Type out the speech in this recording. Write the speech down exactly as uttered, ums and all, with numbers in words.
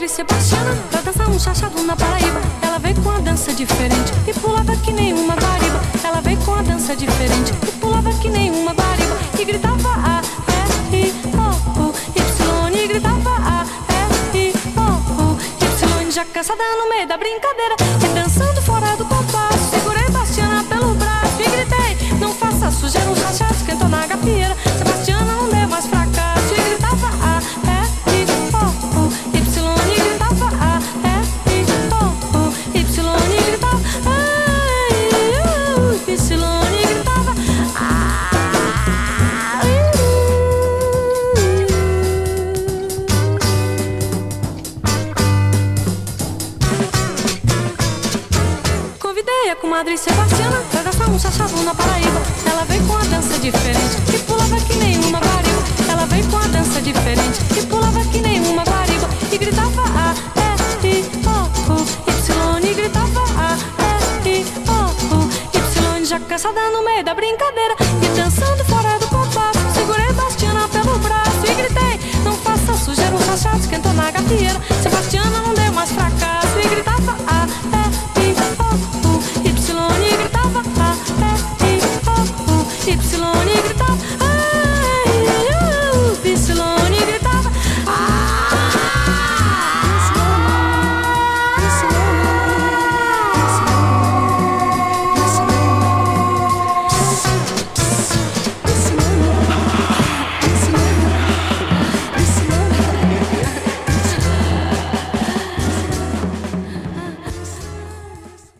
comadre Sebastiana pra dançar um chachado na Paraíba. Ela veio com a dança diferente e pulava que nem uma guariba. Ela veio com a dança diferente e pulava que nem uma guariba. E gritava A, E, I, O, U, Y. E gritava A, E, I, O, U, Y. Já cansada no meio da brincadeira e dançando fora do compasso, segurei Bastiana pelo braço e gritei: não faça sujeira, um chachado esquentou na gafieira. Sebastiana, não dê mais fracasso. E gritava A, E, I, O, U, Y. E gritava A, E, I, O, U, Y. E gritava A, E, I, O, U, Y. E gritava A, I, Convidei a comadre Sebastiana pra dançar um chachado na Paraíba. Ela veio com a dança diferente e pulava que nem uma guariba. Ela veio com a dança diferente e pulava que nem uma guariba. E gritava A, E, I, O, U, Y. E gritava A, E, I, O, U, Y. Já cansada no meio da brincadeira e dançando fora do compasso, segurei Bastiana pelo braço e gritei: não faça sujeira, um chachado esquentou na gafieira. Sebastiana, não deu mais fraco.